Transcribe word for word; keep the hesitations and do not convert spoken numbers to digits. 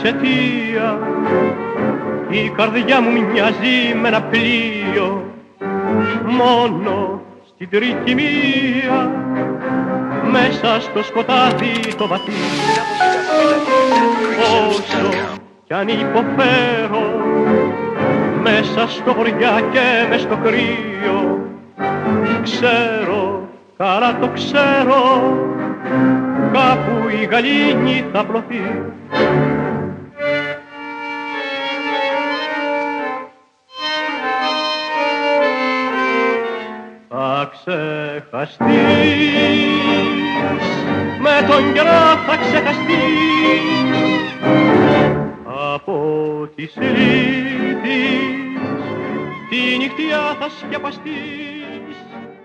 εξαιτία η καρδιά μου μοιάζει με ένα πλοίο μόνο στην τρίτη μία μέσα στο σκοτάδι το βαθύ. Όσο κι αν υποφέρω μέσα στο βοριά και μες στο κρύο, ξέρω, καλά το ξέρω, κάπου η γαλήνη θα πλωθεί. Θα ξεχαστείς, με τον καιρό θα ξεχαστείς από τις λύπης, τη νυχτιά θα σκεπαστείς.